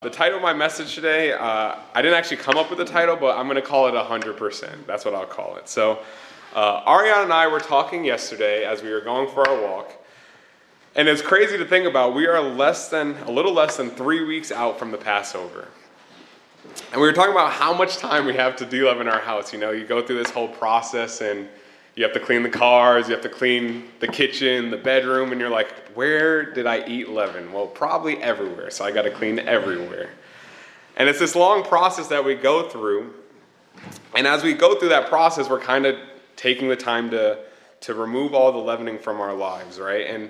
The title of my message today, I didn't actually come up with the title, but I'm going to call it 100%. That's what I'll call it. So Ariana and I were talking yesterday as we were going for our walk, and it's crazy to think about. We are a little less than 3 weeks out from the Passover. And we were talking about how much time we have to de-leaven our house. You know, you go through this whole process and you have to clean the cars, you have to clean the kitchen, the bedroom, and you're like, where did I eat leaven? Well, probably everywhere, so I got to clean everywhere. And it's this long process that we go through, and as we go through that process, we're kind of taking the time to remove all the leavening from our lives, right? And,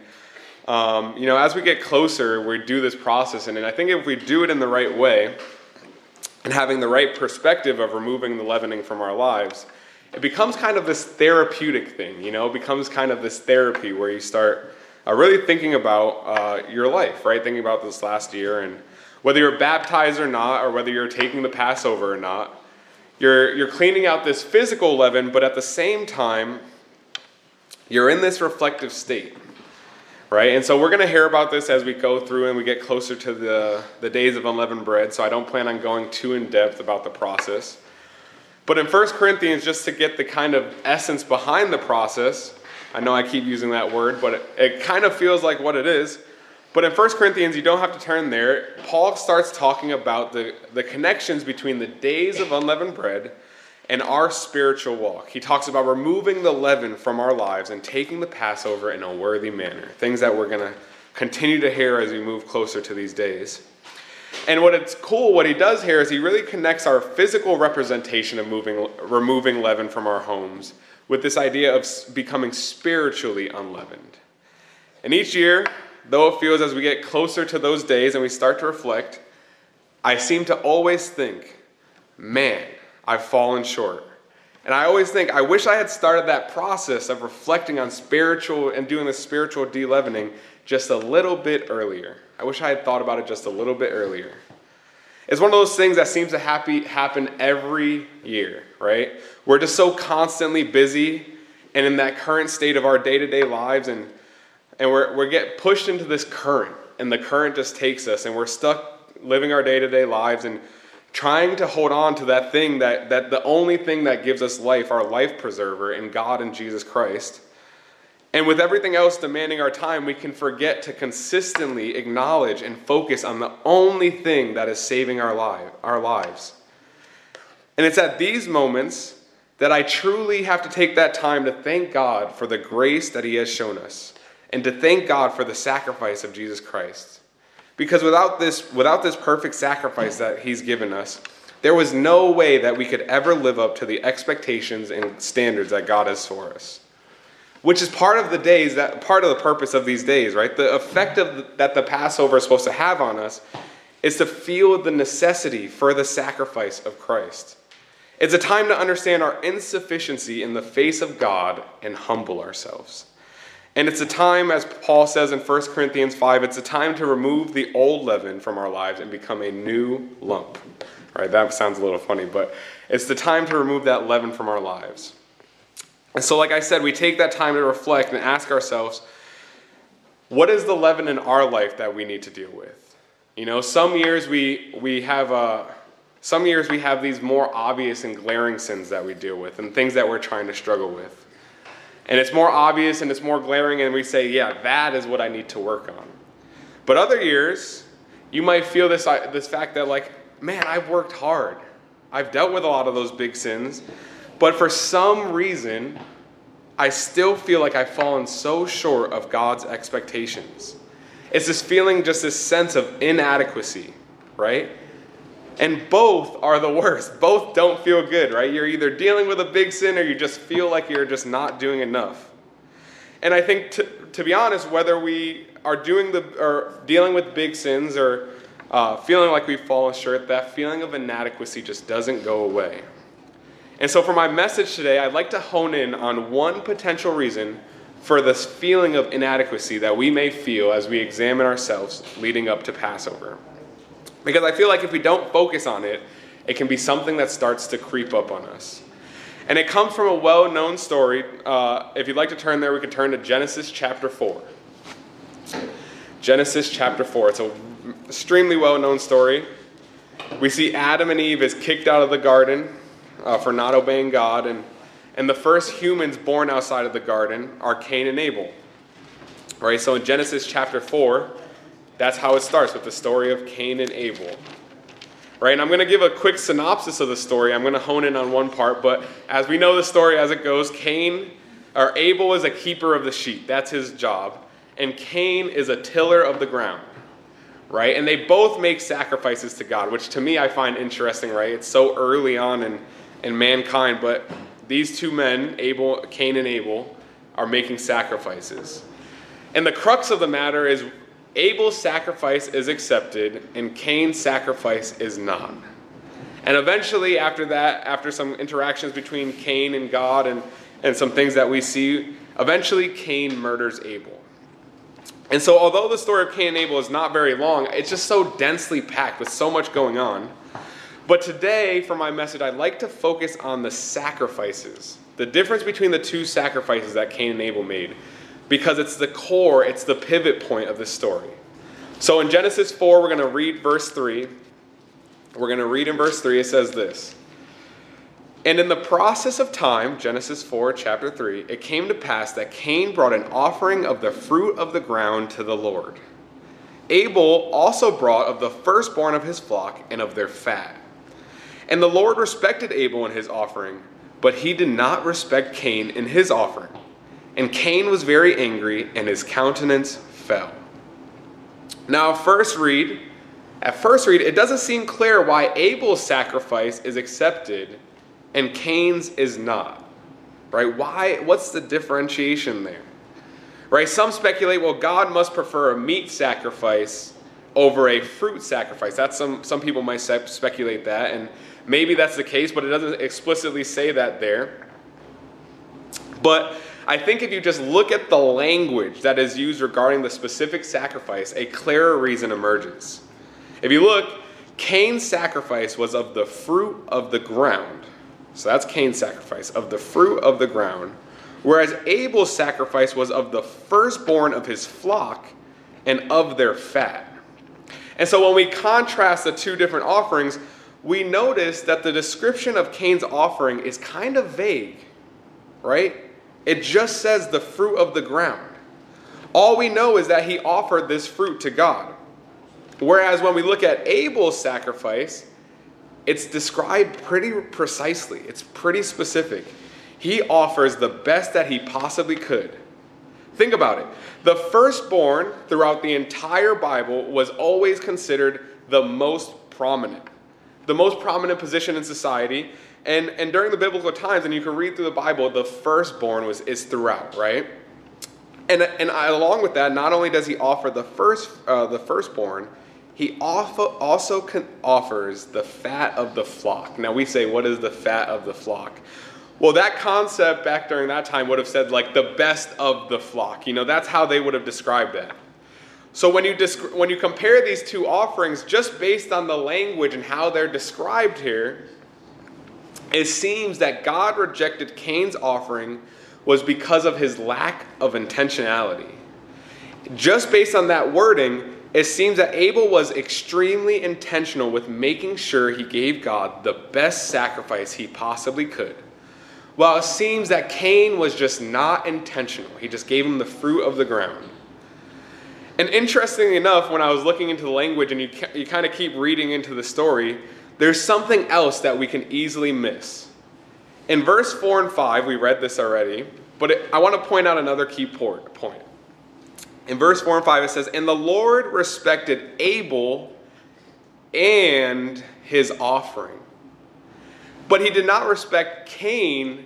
as we get closer, we do this process, and I think if we do it in the right way, and having the right perspective of removing the leavening from our lives, it becomes kind of this therapeutic thing, it becomes kind of this therapy where you start really thinking about your life, right? Thinking about this last year, and whether you're baptized or not, or whether you're taking the Passover or not, you're cleaning out this physical leaven, but at the same time, you're in this reflective state, right? And so we're going to hear about this as we go through and we get closer to the days of unleavened bread, so I don't plan on going too in depth about the process. But in 1 Corinthians, just to get the kind of essence behind the process, I know I keep using that word, but it kind of feels like what it is. But in 1 Corinthians, you don't have to turn there. Paul starts talking about the connections between the days of unleavened bread and our spiritual walk. He talks about removing the leaven from our lives and taking the Passover in a worthy manner, things that we're going to continue to hear as we move closer to these days. And what he does here is he really connects our physical representation of removing leaven from our homes with this idea of becoming spiritually unleavened. And each year, though it feels as we get closer to those days and we start to reflect, I seem to always think, man, I've fallen short. And I always think, I wish I had started that process of reflecting on spiritual and doing the spiritual de-leavening just a little bit earlier. I wish I had thought about it just a little bit earlier. It's one of those things that seems to happen every year, right? We're just so constantly busy and in that current state of our day-to-day lives, and we get pushed into this current, and the current just takes us, and we're stuck living our day-to-day lives and trying to hold on to that thing, that the only thing that gives us life, our life preserver in God and Jesus Christ. And with everything else demanding our time, we can forget to consistently acknowledge and focus on the only thing that is saving our lives. And it's at these moments that I truly have to take that time to thank God for the grace that He has shown us, and to thank God for the sacrifice of Jesus Christ. Because without this perfect sacrifice that He's given us, there was no way that we could ever live up to the expectations and standards that God has for us. Which is part of the purpose of these days, right? The effect that the Passover is supposed to have on us is to feel the necessity for the sacrifice of Christ. It's a time to understand our insufficiency in the face of God and humble ourselves. And it's a time, as Paul says in 1 Corinthians 5, it's a time to remove the old leaven from our lives and become a new lump. Right? That sounds a little funny, but it's the time to remove that leaven from our lives. And so, like I said, we take that time to reflect and ask ourselves, what is the leaven in our life that we need to deal with? Some years we have these more obvious and glaring sins that we deal with, and things that we're trying to struggle with. And it's more obvious and it's more glaring, and we say, yeah, that is what I need to work on. But other years, you might feel this fact that, like, man, I've worked hard. I've dealt with a lot of those big sins. But for some reason, I still feel like I've fallen so short of God's expectations. It's this feeling, just this sense of inadequacy, right? And both are the worst. Both don't feel good, right? You're either dealing with a big sin or you just feel like you're just not doing enough. And I think, to be honest, whether we are dealing with big sins or feeling like we've fallen short, that feeling of inadequacy just doesn't go away. And so for my message today, I'd like to hone in on one potential reason for this feeling of inadequacy that we may feel as we examine ourselves leading up to Passover. Because I feel like if we don't focus on it, it can be something that starts to creep up on us. And it comes from a well-known story. If you'd like to turn there, we could turn to Genesis chapter 4. Genesis chapter 4. It's an extremely well-known story. We see Adam and Eve is kicked out of the garden for not obeying God, and the first humans born outside of the garden are Cain and Abel. Right? So in Genesis chapter 4, that's how it starts, with the story of Cain and Abel. Right? And I'm going to give a quick synopsis of the story. I'm going to hone in on one part, but as we know the story as it goes, Abel is a keeper of the sheep. That's his job. And Cain is a tiller of the ground. Right? And they both make sacrifices to God, which to me I find interesting, right? It's so early on in mankind, but these two men, Cain and Abel, are making sacrifices. And the crux of the matter is Abel's sacrifice is accepted and Cain's sacrifice is not. And eventually after that, after some interactions between Cain and God and some things that we see, eventually Cain murders Abel. And so although the story of Cain and Abel is not very long, it's just so densely packed with so much going on. But today, for my message, I'd like to focus on the sacrifices, the difference between the two sacrifices that Cain and Abel made, because it's the core, it's the pivot point of this story. So in Genesis 4, we're going to read verse 3. We're going to read in verse 3, it says this. And in the process of time, Genesis 4, chapter 3, it came to pass that Cain brought an offering of the fruit of the ground to the Lord. Abel also brought of the firstborn of his flock and of their fat. And the Lord respected Abel in his offering, but he did not respect Cain in his offering. And Cain was very angry, and his countenance fell. Now, at first read, it doesn't seem clear why Abel's sacrifice is accepted and Cain's is not, right? Why? What's the differentiation there, right? Some speculate, well, God must prefer a meat sacrifice over a fruit sacrifice. That's some people might speculate that, and maybe that's the case, but it doesn't explicitly say that there. But I think if you just look at the language that is used regarding the specific sacrifice, a clearer reason emerges. If you look, Cain's sacrifice was of the fruit of the ground. So that's Cain's sacrifice, of the fruit of the ground. Whereas Abel's sacrifice was of the firstborn of his flock and of their fat. And so when we contrast the two different offerings, we notice that the description of Cain's offering is kind of vague, right? It just says the fruit of the ground. All we know is that he offered this fruit to God. Whereas when we look at Abel's sacrifice, it's described pretty precisely. It's pretty specific. He offers the best that he possibly could. Think about it. The firstborn throughout the entire Bible was always considered the most prominent position in society. And during the biblical times, and you can read through the Bible, the firstborn is throughout, right? And along with that, not only does he offer the firstborn, he also offers the fat of the flock. Now we say, what is the fat of the flock? Well, that concept back during that time would have said like the best of the flock. That's how they would have described that. So when you compare these two offerings, just based on the language and how they're described here, it seems that God rejected Cain's offering was because of his lack of intentionality. Just based on that wording, it seems that Abel was extremely intentional with making sure he gave God the best sacrifice he possibly could. While it seems that Cain was just not intentional. He just gave him the fruit of the ground. And interestingly enough, when I was looking into the language and you kind of keep reading into the story, there's something else that we can easily miss. In verse 4 and 5, we read this already, but I want to point out another key point. In verse 4 and 5, it says, and the Lord respected Abel and his offering, but he did not respect Cain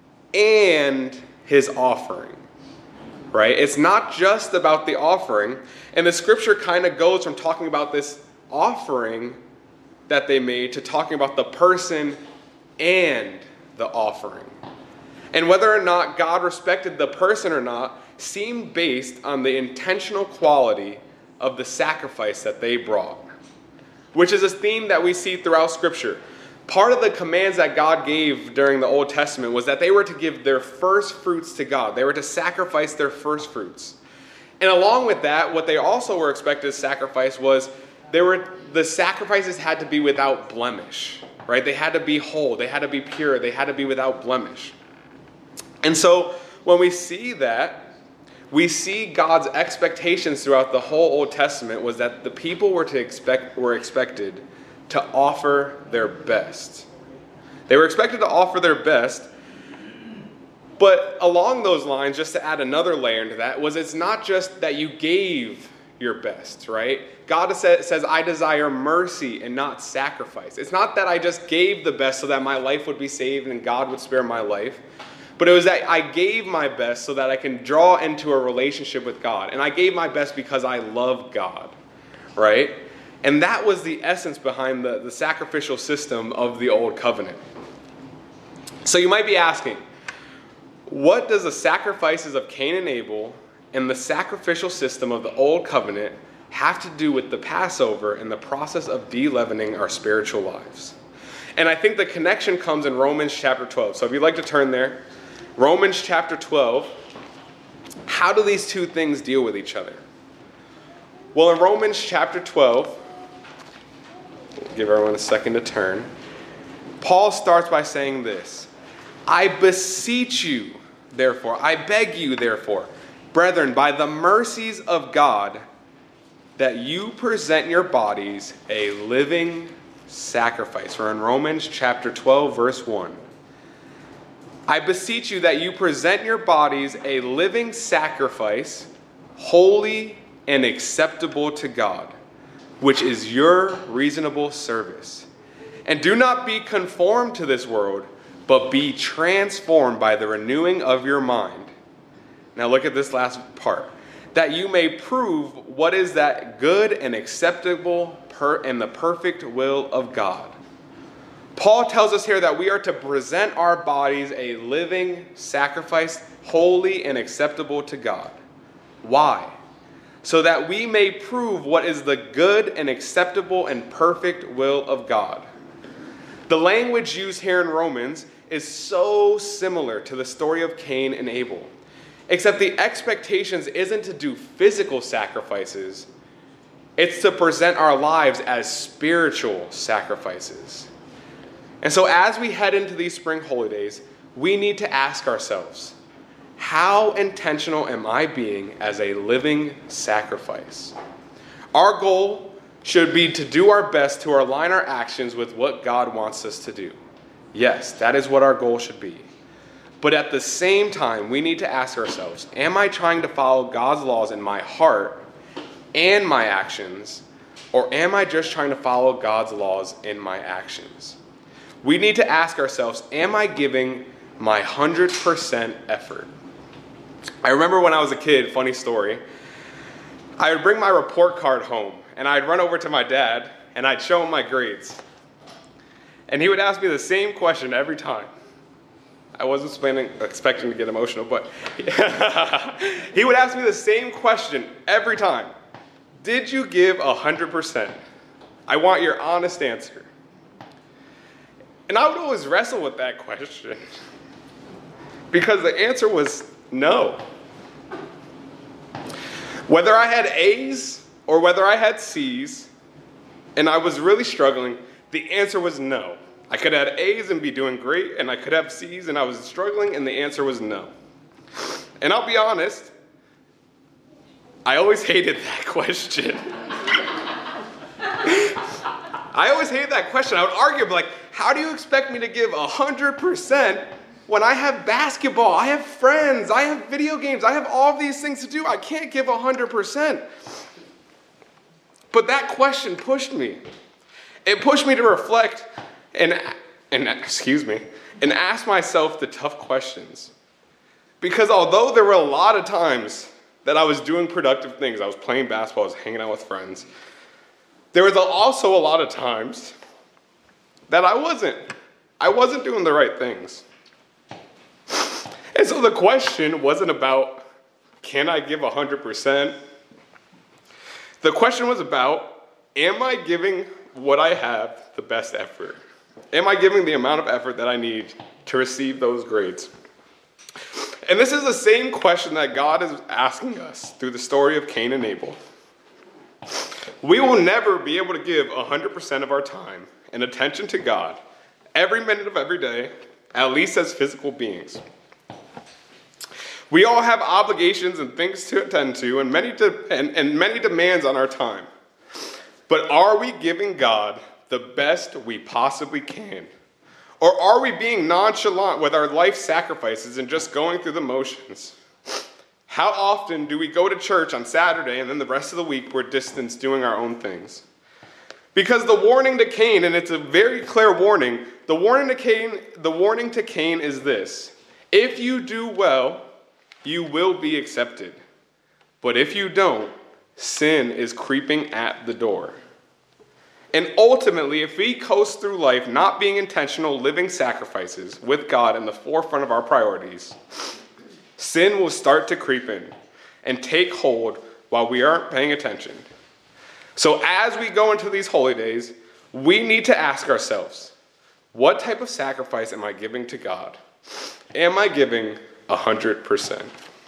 and his offering. Right? It's not just about the offering. And the scripture kind of goes from talking about this offering that they made to talking about the person and the offering. And whether or not God respected the person or not seemed based on the intentional quality of the sacrifice that they brought, which is a theme that we see throughout Scripture. Part of the commands that God gave during the Old Testament was that they were to give their first fruits to God. They were to sacrifice their first fruits. And along with that, what they also were expected to sacrifice was the sacrifices had to be without blemish, right? They had to be whole, they had to be pure, they had to be without blemish. And so when we see that, we see God's expectations throughout the whole Old Testament was that the people were expected to offer their best. They were expected to offer their best, but along those lines, just to add another layer into that, it's not just that you gave your best, right? God says, I desire mercy and not sacrifice. It's not that I just gave the best so that my life would be saved and God would spare my life. But it was that I gave my best so that I can draw into a relationship with God. And I gave my best because I love God, right? And that was the essence behind the sacrificial system of the Old Covenant. So you might be asking, what does the sacrifices of Cain and Abel and the sacrificial system of the Old Covenant have to do with the Passover and the process of de-leavening our spiritual lives? And I think the connection comes in Romans chapter 12. So if you'd like to turn there, Romans chapter 12, how do these two things deal with each other? Well, in Romans chapter 12, give everyone a second to turn, Paul starts by saying this: I beseech you, therefore, I beg you, therefore, brethren, by the mercies of God, that you present your bodies a living sacrifice. We're in Romans chapter 12, verse 1. I beseech you that you present your bodies a living sacrifice, holy and acceptable to God, which is your reasonable service. And do not be conformed to this world, but be transformed by the renewing of your mind. Now look at this last part. That you may prove what is that good and acceptable and the perfect will of God. Paul tells us here that we are to present our bodies a living sacrifice, holy and acceptable to God. Why? So that we may prove what is the good and acceptable and perfect will of God. The language used here in Romans is so similar to the story of Cain and Abel, except the expectations isn't to do physical sacrifices, it's to present our lives as spiritual sacrifices. And so as we head into these spring holidays, we need to ask ourselves, how intentional am I being as a living sacrifice? Our goal should be to do our best to align our actions with what God wants us to do. Yes, that is what our goal should be. But at the same time, we need to ask ourselves, am I trying to follow God's laws in my heart and my actions, or am I just trying to follow God's laws in my actions? We need to ask ourselves, am I giving my 100% effort? I remember when I was a kid, funny story, I would bring my report card home, and I'd run over to my dad, and I'd show him my grades. And he would ask me the same question every time. I wasn't expecting to get emotional, but he would ask me the same question every time. Did you give 100%? I want your honest answer. And I would always wrestle with that question because the answer was no. Whether I had A's or whether I had C's and I was really struggling, the answer was no. I could have A's and be doing great, and I could have C's and I was struggling, and the answer was no. And I'll be honest, I always hated that question. I always hated that question. I would argue, like, how do you expect me to give 100% when I have basketball, I have friends, I have video games, I have all of these things to do? I can't give 100%. But that question pushed me. It pushed me to reflect and ask myself the tough questions. Because although there were a lot of times that I was doing productive things, I was playing basketball, I was hanging out with friends, there was also a lot of times that I wasn't doing the right things. And so the question wasn't about, can I give 100%? The question was about, am I giving what I have the best effort? Am I giving the amount of effort that I need to receive those grades? And this is the same question that God is asking us through the story of Cain and Abel. We will never be able to give 100% of our time and attention to God every minute of every day, at least as physical beings. We all have obligations and things to attend to and many demands on our time. But are we giving God the best we possibly can? Or are we being nonchalant with our life sacrifices and just going through the motions? How often do we go to church on Saturday and then the rest of the week we're distanced doing our own things? Because the warning to Cain, and it's a very clear warning, the warning to Cain is this: if you do well, you will be accepted. But if you don't, sin is creeping at the door. And ultimately, if we coast through life not being intentional living sacrifices with God in the forefront of our priorities, sin will start to creep in and take hold while we aren't paying attention. So as we go into these holy days, we need to ask ourselves, what type of sacrifice am I giving to God? Am I giving 100%?